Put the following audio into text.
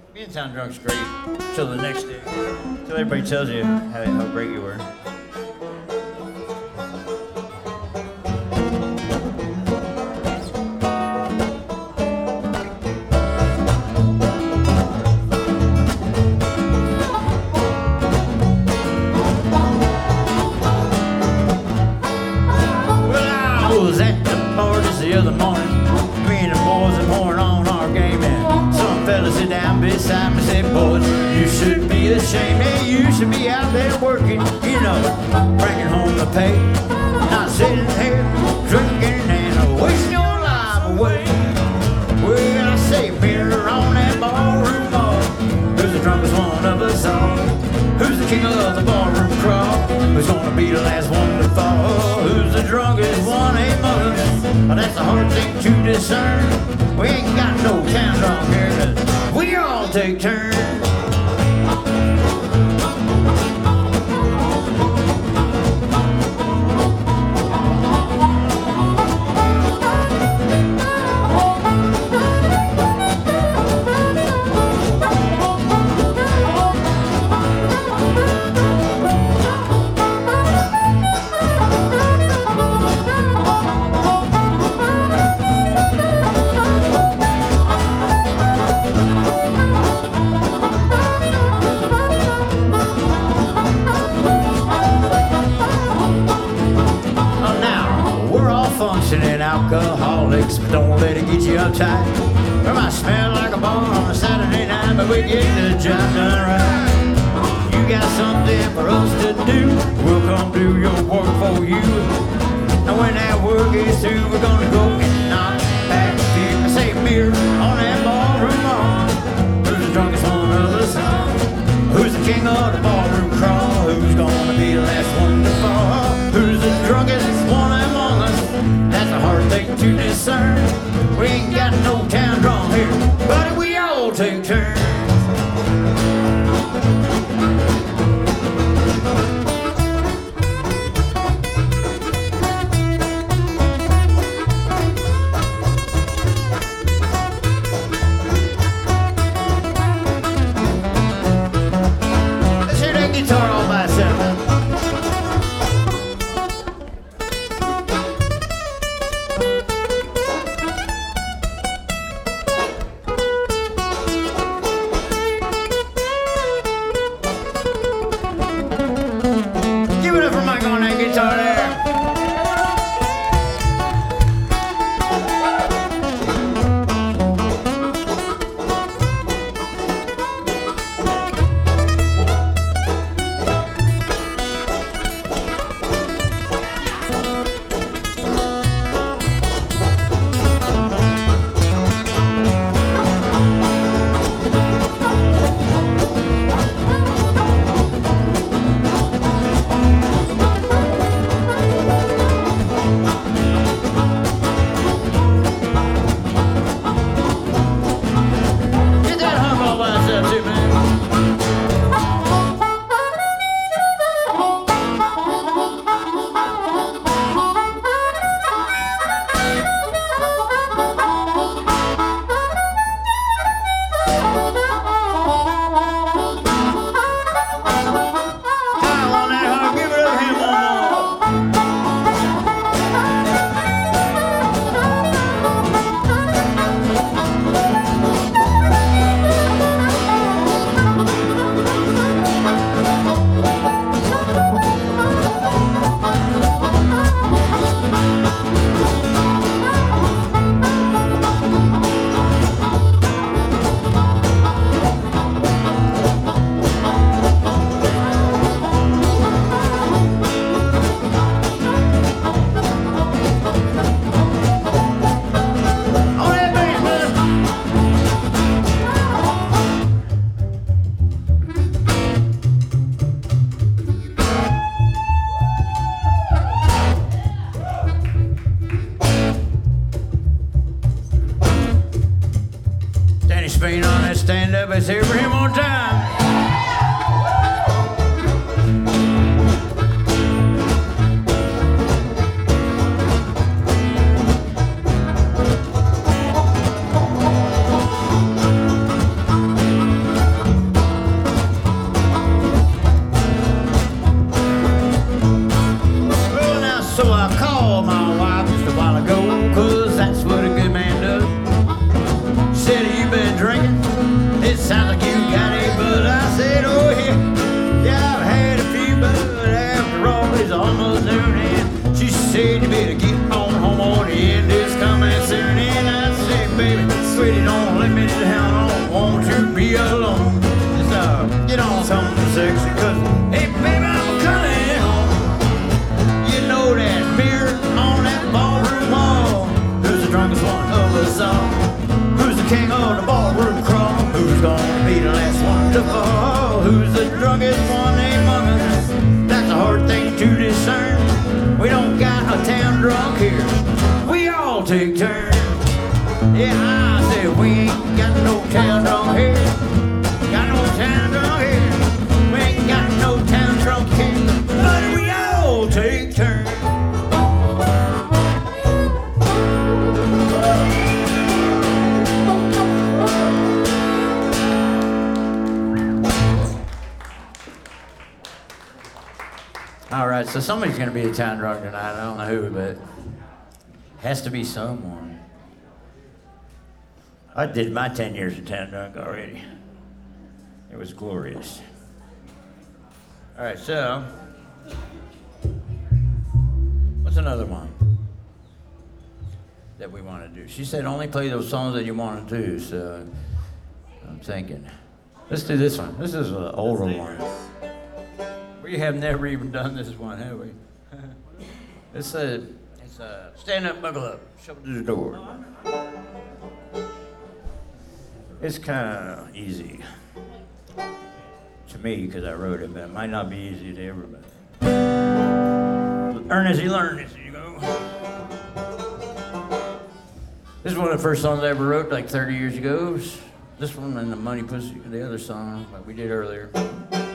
Being town drunk's great till the next day. Till everybody tells you how great you were. Well, I was at the bar just the other morning. Me and the boys are pouring on our game, and some fella sit down beside me, say, boys, you should be ashamed. Hey, you should be out there working, you know, bringing home the pay, not sitting here drinking and wasting your life away. Well, I say, mirror on that ballroom wall, who's the drunkest one of us all? Who's the king of the ballroom crawl? Who's gonna be the last one to fall? Who's the drunkest one among us? Well, that's a hard thing to discern. We ain't got no town drunk here, 'cause we all take turns. Functioning alcoholics, but don't let it get you uptight. We might smell like a bar on a Saturday night, but we get the job done right. You got something for us to do, we'll come do your work for you. And when that work is through, we're gonna go and knock back the fear. I say mirror on that ballroom wall, who's the drunkest one of us all? Who's the king of the ballroom crawl? Who's gonna be the last one to fall? Who's the drunkest one among us? That's a hard thing to discern. We ain't got no town drunk here, but we all take turns. Let's hear that guitar all by itself. Give it up for Mike on that guitar there. Spain on that stand up. Let's hear for him on time. It sounds like you got a buzz. I said, oh yeah, yeah, I've had a few, but after all, it's almost noon. And she said, you better get on home, or the end is coming soon. And I said, baby, sweetie, don't let me down. I don't want to be alone. Just get on something sexy, cause hey, baby, I'm coming home. You know that mirror on that ballroom wall. Who's the drunkest one of us all? Who's the king of the ballroom crawl? Who's gonna be the last one to fall? Who's the drunkest one among us? That's a hard thing to discern. We don't got a town drunk here. We all take turns. Yeah, I said we ain't got no town drunk here. Got no town drunk here. We ain't got no town drunk here. But we all take turns. All right, so somebody's gonna be a town drunk tonight. I don't know who, but has to be someone. I did my 10 years of town drunk already. It was glorious. All right, so what's another one that we want to do? She said only play those songs that you want to do, so I'm thinking. Let's do this one. This is an older one. We have never even done this one, have we? It's a stand up, buckle up, shove to the door. It's kind of easy to me because I wrote it, but it might not be easy to everybody. Learn as you learn, as you go. This is one of the first songs I ever wrote, like 30 years ago. This one and the Money Pussy, the other song like we did earlier.